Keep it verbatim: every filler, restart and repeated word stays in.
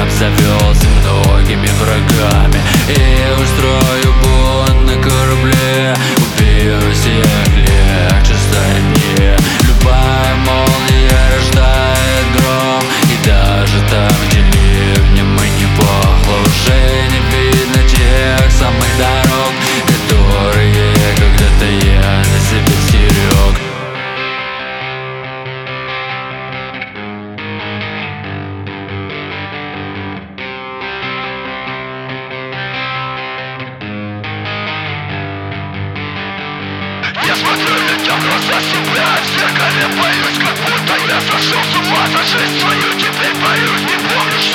обзавелся многими врагами и устрою бунт на корабле. Убью всех, легче станет мне. Любая молния рождает гром, и даже там, где ливнем и не пахло, уже не видно тех самых дорог, которые когда-то я на себе стерег. Я смотрю, летят глаза себя, в зеркале боюсь, как будто я сошел с ума. За жизнь свою теперь боюсь, не помню,